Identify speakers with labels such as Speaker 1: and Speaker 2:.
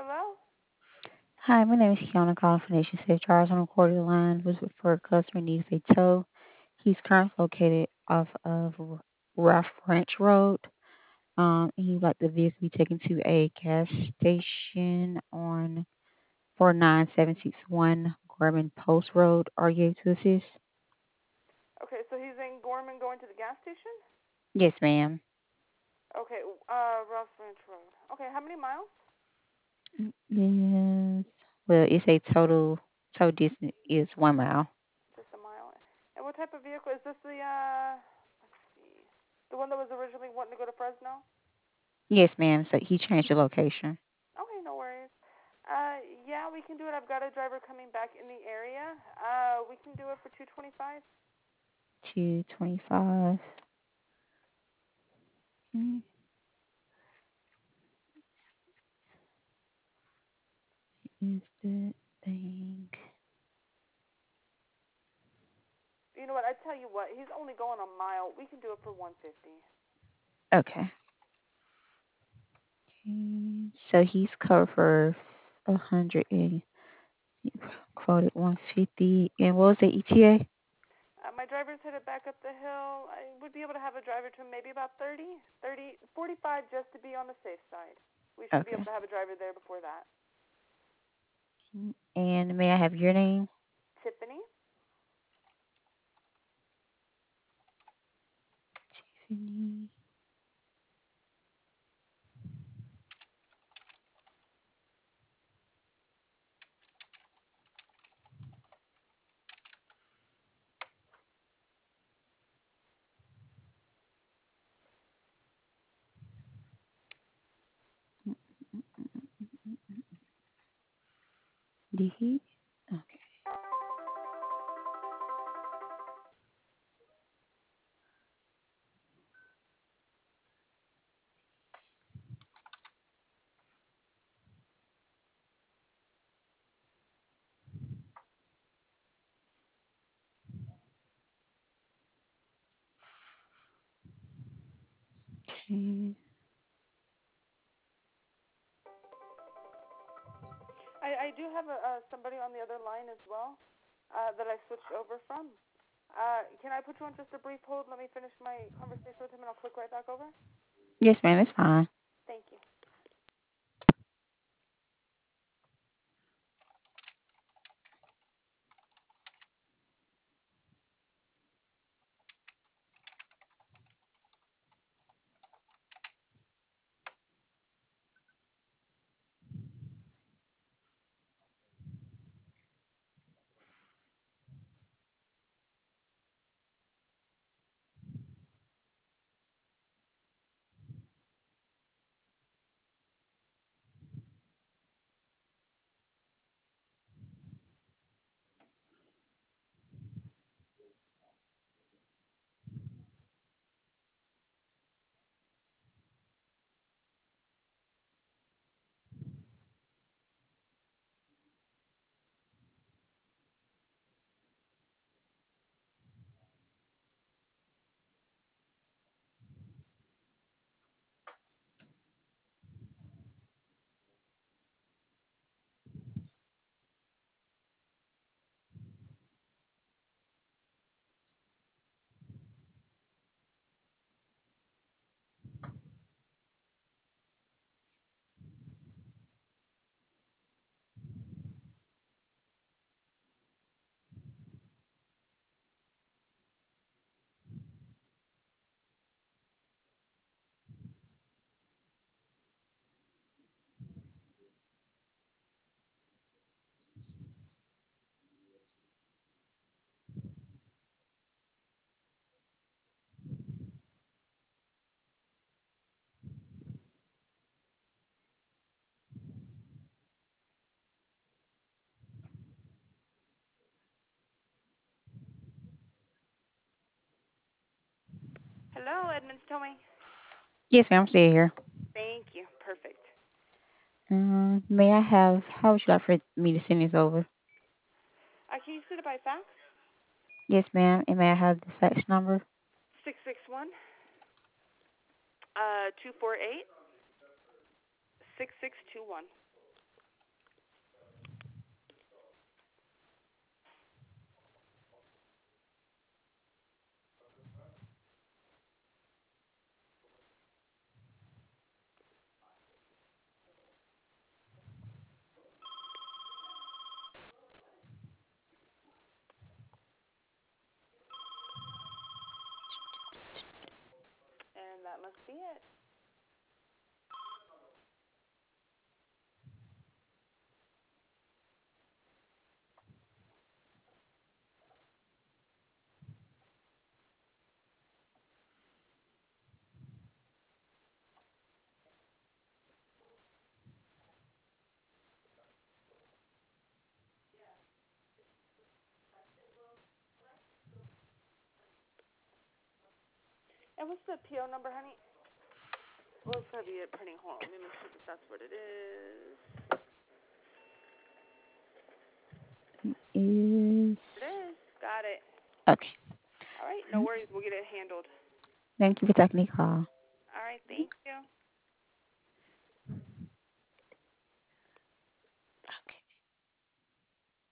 Speaker 1: Hello?
Speaker 2: Hi, my name is Kiana calling from Nation Safe Charles on the recorded line was for a customer needs a tow. He's currently located off of Rough Ranch Road. He'd like the vehicle to be taken to a gas station on 49761 Gorman Post Road. Are you able to assist?
Speaker 1: Okay, so he's in Gorman going to the gas station?
Speaker 2: Yes, ma'am.
Speaker 1: Okay, Rough Ranch Road. Okay, how many miles?
Speaker 2: Yes. Well, it's a tow distance is 1 mile.
Speaker 1: Just a mile. And what type of vehicle? Is this let's see, the one that was originally wanting to go to Fresno?
Speaker 2: Yes, ma'am. So he changed the location
Speaker 1: Okay, no worries. Yeah, we can do it. I've got a driver coming back in the area. We can do it for 225.
Speaker 2: to 25. Is the thing.
Speaker 1: You know what? I tell you what, he's only going a mile. We can do it for 150.
Speaker 2: Okay. So he's covered for 100 and he quoted 150. And what was the ETA?
Speaker 1: My driver's headed back up the hill. I would be able to have a driver to maybe about 45 just to be on the safe side. We should be able
Speaker 2: Okay.
Speaker 1: to have a driver there before that.
Speaker 2: And may I have your name?
Speaker 1: Tiffany?
Speaker 2: Tiffany. Did he? Okay. Okay.
Speaker 1: I do have somebody on the other line as well that I switched over from. Can I put you on just a brief hold? Let me finish my conversation with him and I'll click right back over.
Speaker 2: Yes, ma'am. It's fine.
Speaker 1: Thank you. Hello, Edmonds Towing.
Speaker 2: Yes, ma'am. I'm still here.
Speaker 1: Thank you. Perfect.
Speaker 2: May I have, how would you like for me to send this over?
Speaker 1: Can you send it by fax?
Speaker 2: Yes, ma'am. And may I have the fax number?
Speaker 1: 661 248 6621. that must be it. And what's the PO number, honey? Well, it's gotta be it printing. Hold on, let me make sure that that's what it is.
Speaker 2: Is
Speaker 1: It is. Got it.
Speaker 2: okay.
Speaker 1: All right, no worries. We'll get it handled.
Speaker 2: Thank you for taking the call.
Speaker 1: All right, thank you.